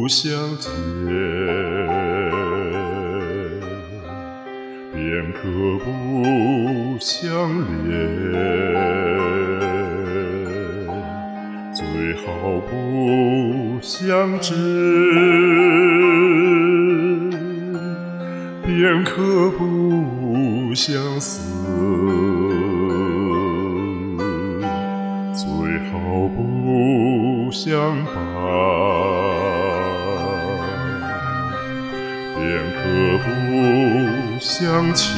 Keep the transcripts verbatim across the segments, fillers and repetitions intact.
相见，便可不相恋。最好不相知，便可不相思。最好不相伴，便可不相欠。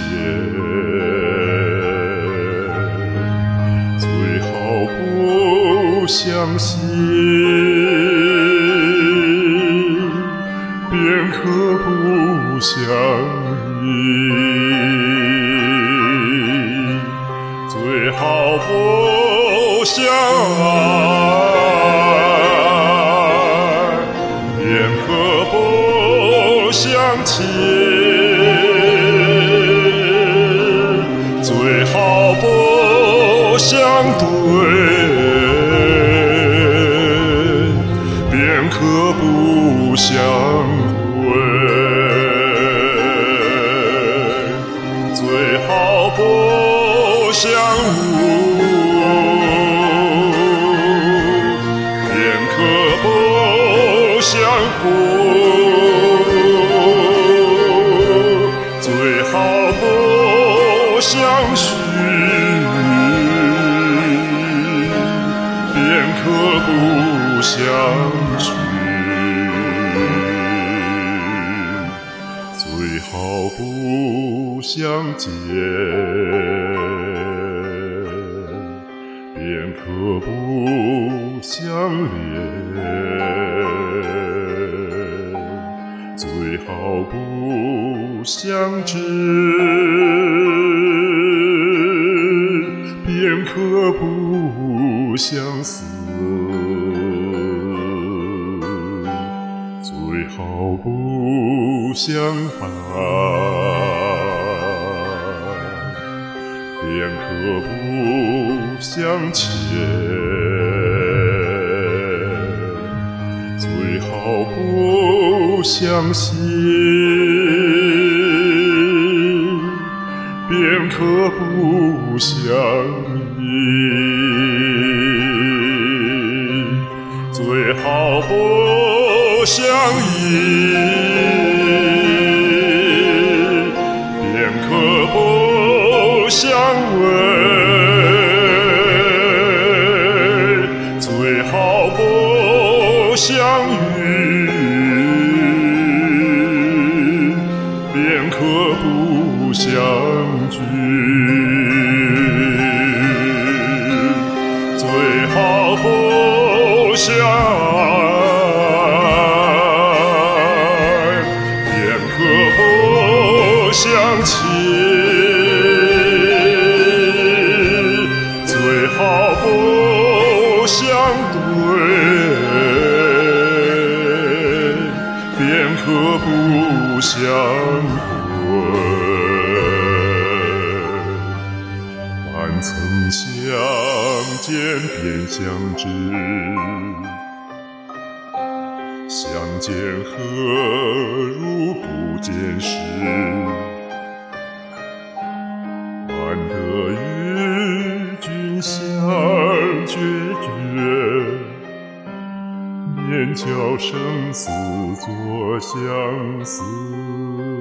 最好不相信，便可不相依。最好不相爱，便可不相亲。最好不相对，便可不相会。最好不相误，便可不相负。最好不相许，便可不相取。最好不相见，便可不相恋。最好不相知，便可不相思。最好不相伴，便可不相欠。最好不相信，便可不相依。最好不相依，便可不相偎。最好不相遇，便可不相聚。最好不相爱，便可不相亲。最好不相对，便可不相会。万曾相见便相知，相见何如不见时。难得与君相决绝，免教生死作相思。